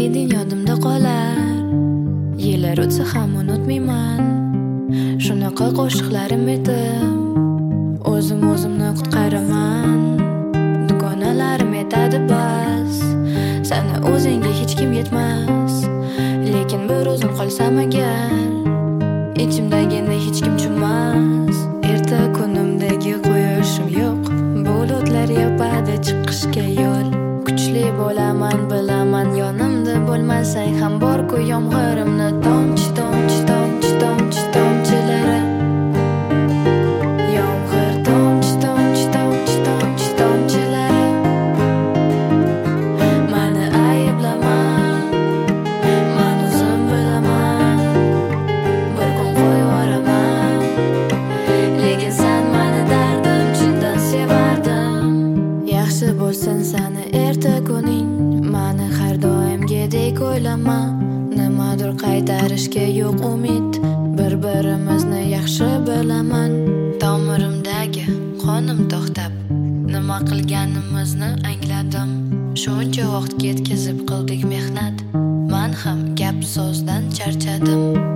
eding yodimda qolar. Yillar o'tsa ham unutmayman. Shunaqa qo'shiqlarim edi. O'zimni qutqaraman. Dugonalarim yetadi bas. Sana o'zingga hech kim yetmas. Lekin bir o'zim qolsam agar, ichimdagini hech kim tushunmas. Erta kunimdagi quyoshim yo'q. Bulutlar yopadi chiqishga yo'l. Kuchli bo'laman, bilaman, yonimda bo'lmasang ham bor-ku yomg'irimni tomchi tomchi tomchi tomchi tomchilari. Yomg'ir tomchi tomchi tomchi tomchi tomchilari. Mani ayblama, men o'zim bilaman. Bir kun qo'yvoraman, lekin sen mani dardim chindan sevardim. Yaxshi bo'lsin sani erta kuning, mani har doimgidek o'ylama. Nimadir qaytarishga yo'q umid, bir-birimizni yaxshi bilaman. Tomirimdagi qonim to'xtab, nima qilganimizni angladim. Shuncha vaqt ketkazib qildik mehnat, men ham gap so'zdan charchadim.